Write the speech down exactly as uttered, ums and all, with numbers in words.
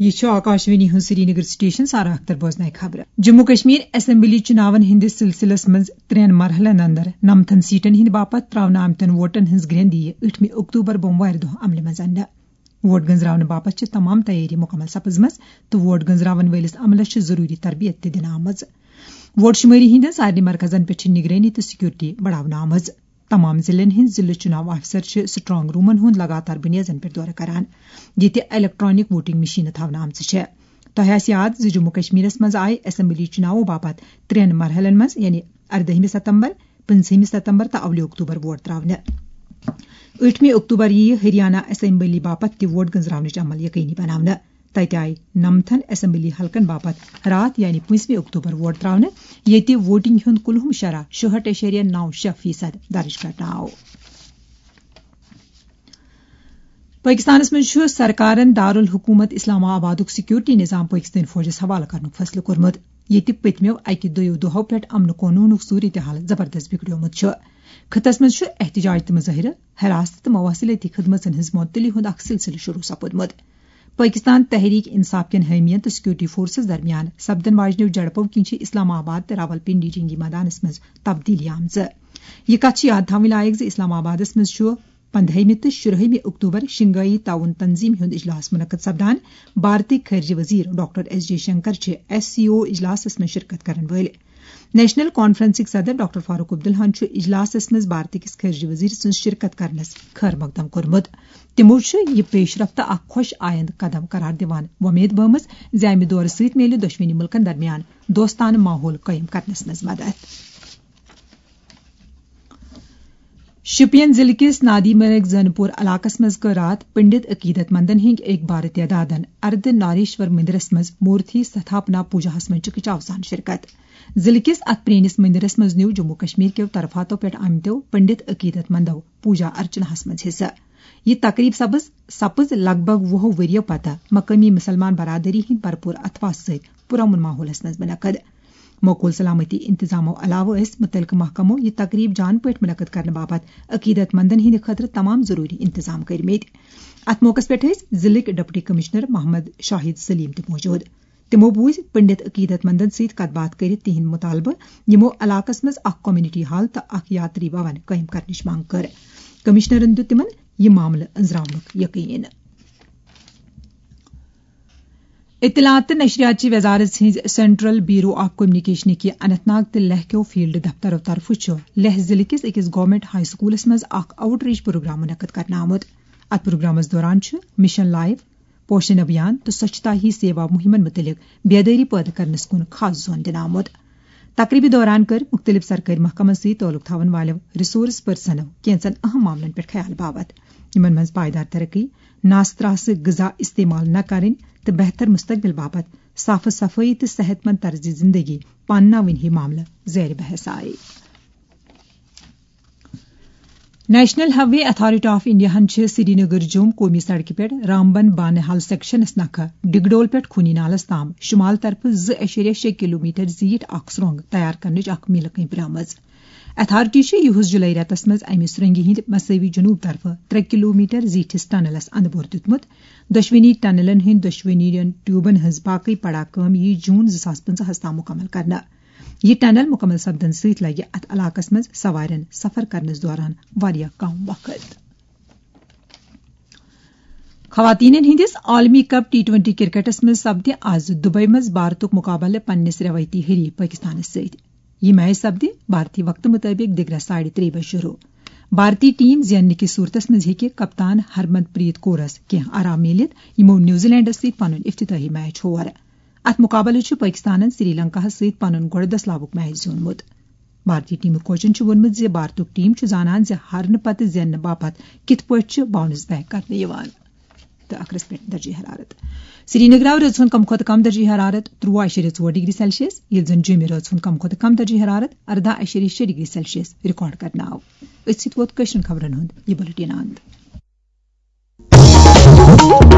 یہ Akashvani Hind Srinagar station Sara Akhtar بوزنائے خبر Jammu Kashmir assembly چناون ہندس سلسلس مز ترین مرحلن اندر نمتن سیٹن ہند باپت تراؤنہ آمتن ووٹن ہز گرندی ٲٹھمہِ اکتوبر بوموار دہ عملہ مز انہ ووٹ گنزراون باپت تمام تیاری مکمل سپزمز تو ووٹ گنزراون ولس عملس ضروری تربیت تہ دنہٕ آمٕژ ووٹ شماری ہند سارنٕے مرکزن پہ نگرانی تو سیکورٹی بڑھاونہٕ آمٕژ تمام ضلعن ہند ضلع چناو افسر سٹرانگ رومن ہند لگاتار بنیادن پہ دورہ کران یہ الیکٹرانک ووٹنگ مشین تھونہ آمژ تۄہہِ آسہِ یاد زِ جموں کشمیرس مز آیہِ اسمبلی چناو باپت ترین مرحلن مز یعنی اردہمہِ ستمبر پٕنژہمہِ ستمبر تو اولہِ اکتوبر ووٹ تراونہ ٲٹھمہِ اکتوبر یی ہریانہ اسمبلی باپت تہ ووٹ گنزراونٕچ عمل یقینی بناونہ تتہِ آیہِ نمتھن اسمبلی حلقن باپت رات یعنی پٲنژمہِ اکتوبر ووٹ تراونہ ییٚتہِ ووٹنگ ہُند کُلہُم شرح شُہٲٹھ اَشیریہ نو شےٚ فیصد درج کرنہٕ آو پاکستانس مز سرکارن دارالحکومت اسلام آبادک سیکورٹی نظام پاکستانی فوجس حوالہ کرنک فیصلہ کورمت یہ پتمو اکہ دۄیو دۄہو پہ امن قونونک صورت حال زبردست بگڑیومت خطس مز احتجاج تو مظاہرہ حراست تو مواصلاتی خدمتن ہز معطلی ہند اخ سلسلہ شروع سپودمت پاکستان تحریک انصاف کین حامیین تو سیکورٹی فورسز درمیان سپدن واجنیو جڑپو کن اسلام آباد تو راول پنڈی جنگی میدانس مز تبدیلی آمز یہ کت یاد تھوٕنۍ لائق ز اسلام آبادس مز پندہمہِ تو شُرہمہِ اکتوبر شنگائی تعاون تنظیم ہند اجلاس منعقد سپدان بھارتی خارجہ وزیر doctor S Jaishankar S C O اجلاسس مز شرکت کرن ول نیشنل کانفرنسک صدر ڈاکٹر فاروق عبداللہن اجلاسس مز بھارتی کس خارجہ وزیر سن شرکت کرنس خیر مقدم کورمت تمو یہ پیش رفت اخ خوش آئند قدم قرار دِوان وۄمید بٲمٕژ ز امہ دورٕ سۭتۍ میلہِ دۄشوٕنی ملکن درمیان دوستانہ ماحول قائم کرنس مز مدد شپین ضلع کس نادی مرگ زنپور علاقس مز کر رات پنڈت عقیدت مندن ہند ایک بار تعدادن ارد ناریشور مندرس مز مورتھی ستھاپنا پوجاہس مز چکچاو سان شرکت ضلع کس ات پرینس مندرس مز نیو جموں کشمیر کیو طرفاتو پہ آمتو پنڈت عقیدت مندو پوجا ارچناہس مز حصہ یہ تقریب سپز سپز لگ بھگ وُہو ؤریو پتہ مقامی مسلمان برادری ہند بھرپور اتواس ست پرامن ماحولس مز منعقد موقول سلامتی انتظامو علاوہ اس متعلقہ محکمو یہ تقریب جان پٲٹھۍ منعقد کرنے باپت عقیدت مندن ہند خاطر تمام ضروری انتظام کرمت ات موقع پہ ضلع ڈپٹی کمشنر محمد شاہد سلیم تہ موجود تمو بوز پنڈت عقیدت مندن ست کت بات کرت تہند مطالبہ یمو علاقس مز اخ کمیونٹی ہال تو اخ یاتری بھون قائم کرنچ مانگ کر کمشنرن دیت تمن یہ معاملہ انزراونک یقین اطلاعات نشریات وزارت ہز سینٹرل بیورو آف کمیونیکیشن کہ اننت ناگ تو لہ کیو فیلڈ دفترو طرف لہ ضلع کس اکس گورنمنٹ ہائی سکولس مز اخ آؤٹ ریچ پروگرام منعقد کرنا آمت ات پروگرامس دوران مشن لائف پوشن ابھیان تو سوچھتا ہی سیوا مہمن متعلق بیداری پید کرنس کن خاص زون دن آمت تقریبی دوران کر مختلف سرکاری محکمن سی تعلق تھاون والو ریسورس پرسنو کینچن اہم معاملن پہ خیال باوت یمن مز پائیدار ترقی ناستراسہ غذا استعمال نہ کریں تو بہتر مستقبل باپت صاف صفائی تو صحت مند طرز زندگی پانناون ہی معاملہ زیر بحث آئے national highway authority of India ہن سری نگر جوم قومی سڑکہ پہ رامبن بانہال سیکشنس نکھہ ڈگڈول پہ خونی نالس تام شمال طرف زٕ اشیریہ شےٚ کلو میٹر زیٹھ اخ سرنگ تیار کرنچ اخ میل کٔنۍ آمٕژ اتھارٹی یہس جولائی رٮ۪تس منٛز امہِ سرنگہِ ہٕنٛدِ مساوی جنوب طرفہٕ ترٛےٚ کلو میٹر زیٹھس ٹنلس اندٕ بور دیُتمُت دۄشوٕنی ٹنلن ہٕنٛدۍ دۄشوٕنی ٹیوبن ہٕنٛز باقٕے پڑا کٲم یی جوٗن زٕ ساس پٕنٛژٕہس تام مُکمل کرنہٕ یہ ٹنل مکمل سپدن سۭتۍ لگہِ اتھ علاقس منٛز سوارٮ۪ن سفر کرنس دوران واریاہ کم وقت خواتین ہندس عالمی کپ ٹی ٹوینٹی کرکٹس منٛز سپدِ آز دبئی منٛز بھارتُک مقابلہٕ پننس روایتی حریف پاکستانس سۭتۍ یہ میچ سپدِ بھارتی وقت مطابق دگرس ساڑھے ترٛےٚ بجے شروع بھارتی ٹیم زیننہٕ کس صورتس منٛز ہیٚکہِ کپتان ہرمن پریت کورس کینٛہہ آرام میلِتھ یمو نیوزی لینڈس سۭتۍ پنُن افتتاحی میچ ہور اتھ مقابلہٕ چھُ پاکستانن سری لنکاہس سۭتۍ پنُن گۄڈٕ دسلاوُک میچ زیوٗنمُت بھارتی ٹیمُک کوچن چھُ ووٚنمُت زِ بھارتُک ٹیم چھُ زانان زِ ہارنہٕ پتہٕ زیننہٕ باپتھ کِتھ پٲٹھۍ چھُ باؤنس بیک کرنہٕ یِوان تہٕ اخرس پٮ۪ٹھ درجہ حرارت سری نگر آو رٲژ ہُنٛد کم کھۄتہٕ کم درجہ حرارت ترٛوُہ اَشیریہ ژور ڈگری سیلسیس ییٚلہِ زن جیٚمہِ رٲژ ہُنٛد کم کھۄتہٕ کم درجہ حرارت ارداہ اَشیریہ شےٚ ڈگری سیلسیس رِکارڈ کرنہٕ آو أتھۍ سۭتۍ ووت کٲشرٮ۪ن خبرن ہُنٛد یہِ بُلٹن اند